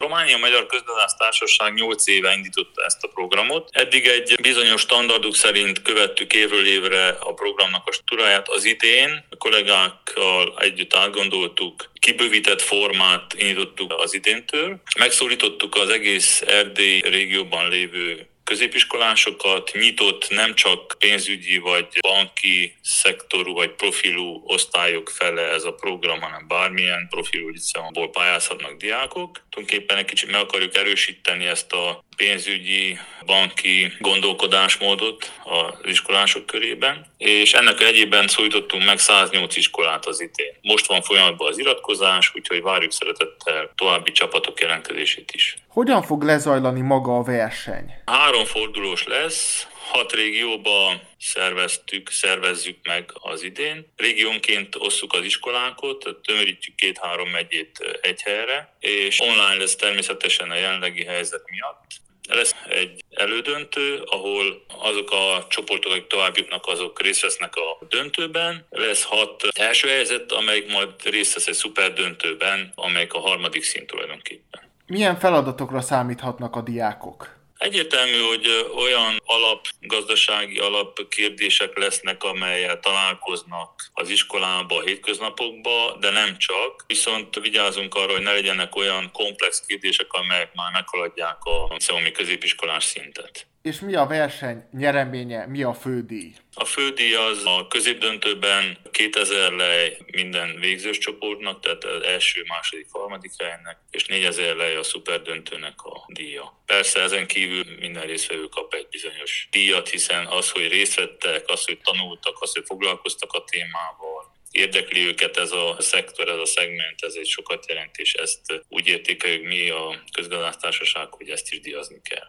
Románia-Magyar Közgazdásztársaság 8 éve indította ezt a programot. Eddig egy bizonyos standardok szerint követtük évről évre a programnak a struktúráját. Az idén a kollégákkal együtt átgondoltuk, kibővített formát indítottuk az idéntől. Megszólítottuk az egész Erdély régióban lévő középiskolásokat, nyitott nem csak pénzügyi vagy banki szektorú vagy profilú osztályok fele ez a program, hanem bármilyen profilú liceumból pályázhatnak diákok. Tulajdonképpen egy kicsit meg akarjuk erősíteni ezt a pénzügyi, banki gondolkodásmódot az iskolások körében, és ennek egyében szólítottunk meg 108 iskolát az idén. Most van folyamatban az iratkozás, úgyhogy várjuk szeretettel további csapatok jelentkezését is. Hogyan fog lezajlani maga a verseny? 3 fordulós lesz, 6 régióba szervezzük meg az idén. Régiónként osszuk az iskolákat, tömörítjük 2-3 megyét egy helyre, és online lesz természetesen a jelenlegi helyzet miatt. Lesz egy elődöntő, ahol azok a csoportok, akik tovább jutnak, azok részt vesznek a döntőben. Lesz 6 első helyzet, amelyik majd részt vesz egy szuperdöntőben, amelyik a 3. szint tulajdonképpen. Milyen feladatokra számíthatnak a diákok? Egyértelmű, hogy olyan gazdasági alapkérdések lesznek, amelyel találkoznak az iskolába, a hétköznapokba, de nem csak. Viszont vigyázunk arra, hogy ne legyenek olyan komplex kérdések, amelyek már meghaladják a liceumi középiskolás szintet. És mi a verseny nyereménye, mi a fődíj? A fődíj az a középdöntőben 2000 lej minden végzős csoportnak, tehát az első, második, harmadik helynek, és 4000 lej a szuperdöntőnek a díja. Persze ezen kívül minden résztvevő kap egy bizonyos díjat, hiszen az, hogy részt vettek, az, hogy tanultak, az, hogy foglalkoztak a témával, érdekli őket ez a szektor, ez a szegment, ez egy sokat jelent, és ezt úgy értékeljük mi a Közgazdásztársaság, hogy ezt is díjazni kell.